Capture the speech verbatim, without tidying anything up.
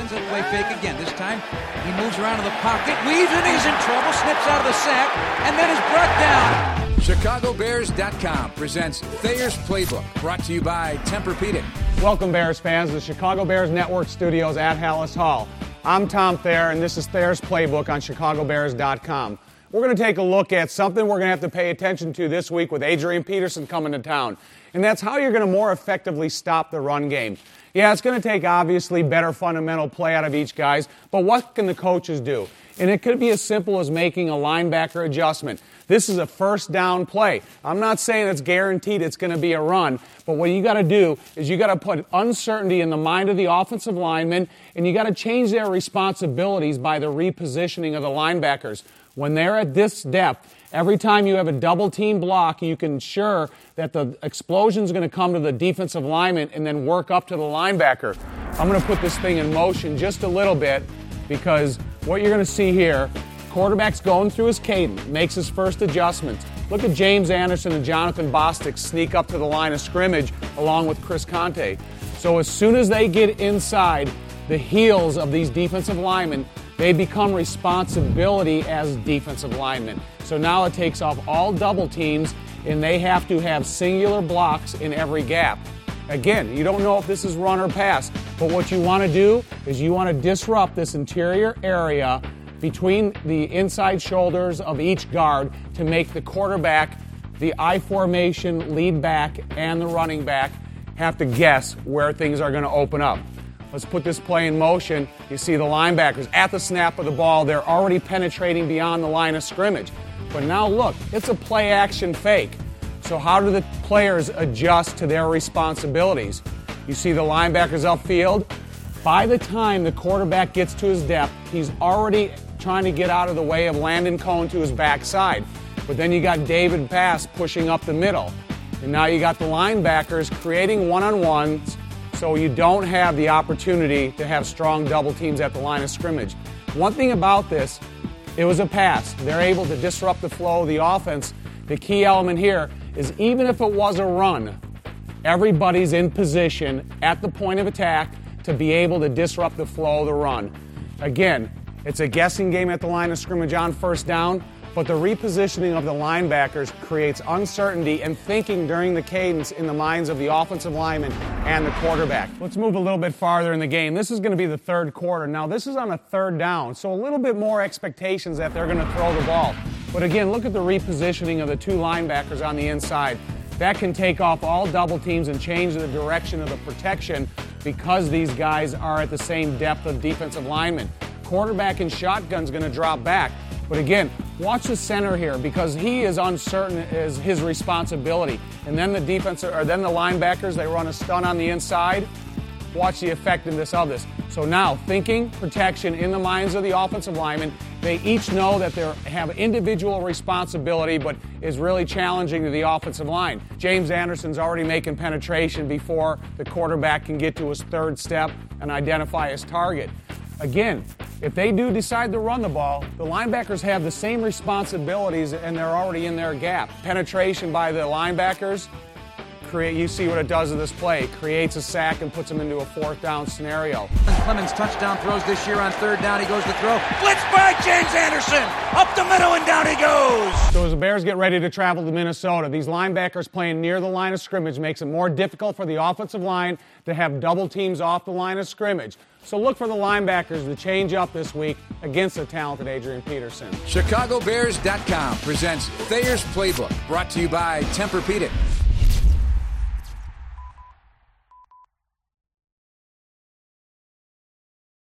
Sends it play fake again. This time he moves around in the pocket, weaves and he's in trouble, snips out of the sack, and then is brought down. Chicago Bears dot com presents Thayer's Playbook, brought to you by Tempur-Pedic. Welcome, Bears fans, to the Chicago Bears Network studios at Hallis Hall. I'm Tom Thayer, and this is Thayer's Playbook on Chicago Bears dot com. We're going to take a look at something we're going to have to pay attention to this week with Adrian Peterson coming to town, and that's how you're going to more effectively stop the run game. Yeah, it's going to take, obviously, better fundamental play out of each guys, but what can the coaches do? And it could be as simple as making a linebacker adjustment. This is a first down play. I'm not saying it's guaranteed it's going to be a run, but what you got to do is you got to put uncertainty in the mind of the offensive linemen, and you got to change their responsibilities by the repositioning of the linebackers. When they're at this depth, every time you have a double team block, you can ensure that the explosion is going to come to the defensive lineman and then work up to the linebacker. I'm going to put this thing in motion just a little bit because what you're going to see here, quarterback's going through his cadence, makes his first adjustment. Look at James Anderson and Jonathan Bostic sneak up to the line of scrimmage along with Chris Conte. So as soon as they get inside the heels of these defensive linemen, they become responsibility as defensive linemen. So now it takes off all double teams, and they have to have singular blocks in every gap. Again, you don't know if this is run or pass, but what you want to do is you want to disrupt this interior area between the inside shoulders of each guard to make the quarterback, the I formation, lead back, and the running back have to guess where things are going to open up. Let's put this play in motion. You see the linebackers at the snap of the ball. They're already penetrating beyond the line of scrimmage. But now look, it's a play-action fake. So how do the players adjust to their responsibilities? You see the linebackers upfield. By the time the quarterback gets to his depth, he's already trying to get out of the way of Landon Cone to his backside. But then you got David Bass pushing up the middle. And now you got the linebackers creating one-on-ones, so you don't have the opportunity to have strong double teams at the line of scrimmage. One thing about this, it was a pass. They're able to disrupt the flow of the offense. The key element here is even if it was a run, everybody's in position at the point of attack to be able to disrupt the flow of the run. Again, it's a guessing game at the line of scrimmage on first down, but the repositioning of the linebackers creates uncertainty and thinking during the cadence in the minds of the offensive lineman and the quarterback. Let's move a little bit farther in the game. This is going to be the third quarter. Now, this is on a third down, so a little bit more expectations that they're going to throw the ball. But again, look at the repositioning of the two linebackers on the inside. That can take off all double teams and change the direction of the protection because these guys are at the same depth of defensive linemen. Quarterback in shotgun is going to drop back. But again, watch the center here because he is uncertain as his responsibility. And then the defense, or then the linebackers, they run a stun on the inside. Watch the effectiveness of this. So now, thinking protection in the minds of the offensive linemen. They each know that they have individual responsibility, but is really challenging to the offensive line. James Anderson's already making penetration before the quarterback can get to his third step and identify his target. Again, if they do decide to run the ball, the linebackers have the same responsibilities and they're already in their gap. Penetration by the linebackers, create. You see what it does in this play. It creates a sack and puts them into a fourth down scenario. Clemens touchdown throws this year on third down. He goes to throw. Blitz by James Anderson. Up the middle and down he goes. So as the Bears get ready to travel to Minnesota, these linebackers playing near the line of scrimmage makes it more difficult for the offensive line to have double teams off the line of scrimmage. So look for the linebackers to change up this week against the talented Adrian Peterson. Chicago Bears dot com presents Thayer's Playbook, brought to you by Tempur-Pedic.